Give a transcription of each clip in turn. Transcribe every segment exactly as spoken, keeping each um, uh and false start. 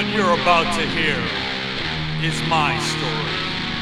What you're about to hear is my story.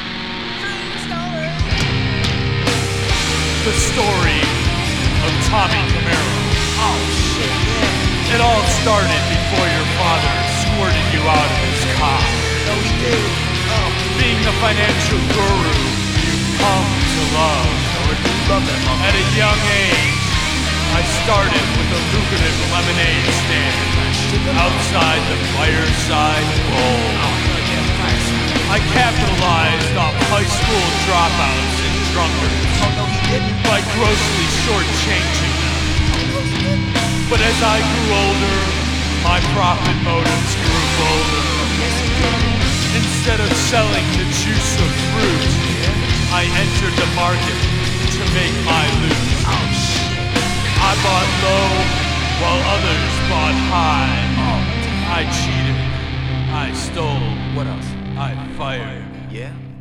The story of Tommy Camaro. Oh shit, yeah. It all started before your father squirted you out of his car. No, he did. Oh, Being the financial guru you've come to love. I do love that motherfucker. At a young age, I started with a lucrative lemonade stand outside the Fireside Bowl. I capitalized off high school dropouts and drunkards Oh no, he didn't. by grossly shortchanging them. But as I grew older, my profit motives grew bolder. Yes, he did. Instead of selling the juice of fruit, I entered the market to make my loot. Oh shit. I bought low while others bought high. Oh, I cheated. I stole. what else? I fired. Yeah.